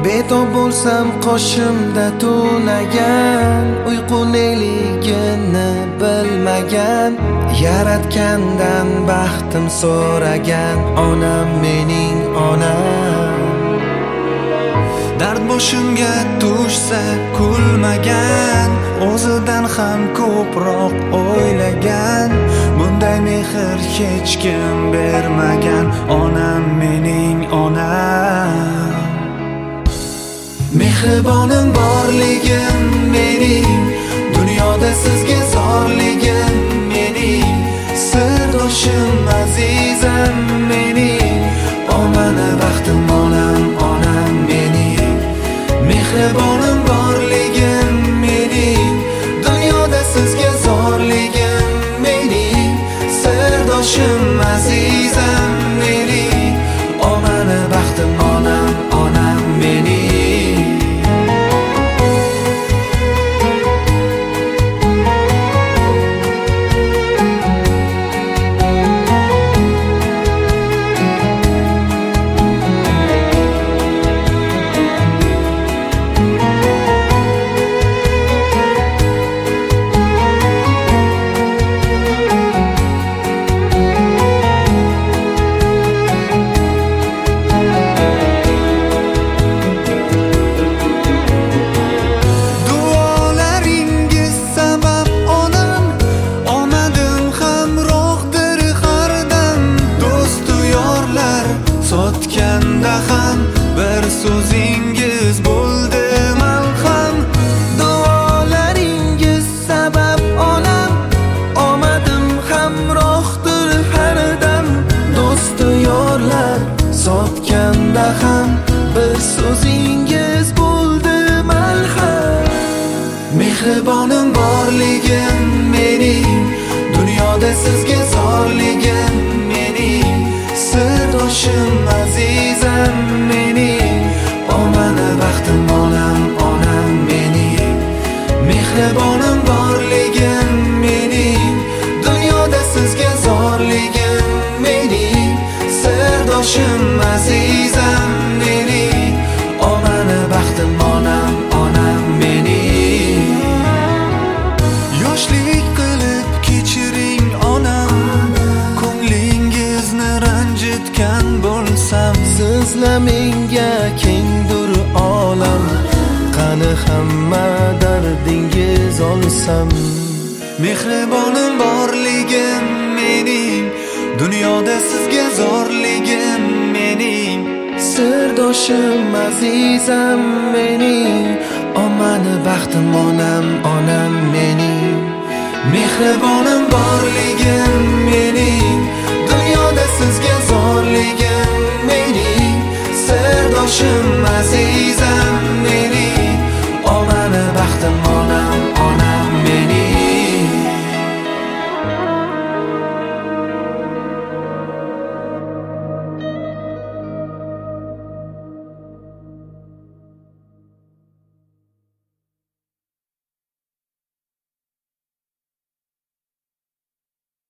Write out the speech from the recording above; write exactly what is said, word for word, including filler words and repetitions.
Betob bo'lsam qoshimda tunagan, uyqu neligini bilmagan, yaratgandan baxtim so'ragan onam mening onam. Dard boshimga tushsa kulmagan, o'zidan ham ko'proq o'ylagan, bunday mehr hech kim bermagan onam mening onam. Mehribonim borligim mening, dunyoda sizga zorligim mening, sirdoshim azizam mening, omana baxtim onam onam mening. Mehribonim borligim mening, dunyoda sizga zorligim mening, sirdoshim azizam mening, omana baxtim onam onam mening. Sotganda ham bir so'zingiz bo'ldi malham, duolaringiz sabab onam, omadim hamrohdir har dam, do'stu yorlar. Sotganda ham bir so'zingiz bo'ldi malham. Mehribonim borligim mening, dunyoda sizga zorligim mening, sirdoshim azizam mening, omana baxtim onam onam mening. Mehribonim borligim mening, dunyoda sizga zorligim mening, sirdoshim azizam mening, omana baxtim onam onam mening. Yoshlik qilib kechiring onam, ko'nglingizni ranjitgan bo'lsam, sizla menga kengdur olam, qani hamma dardingiz olsam. Mehribonim borligim mening, dunyoda sizga zorligim mening, sirdoshim azizam mening, omani baxtim onam onam mening. Mehribonim borligim mening, dunyoda sizga zorligim mening, sirdoshim aziz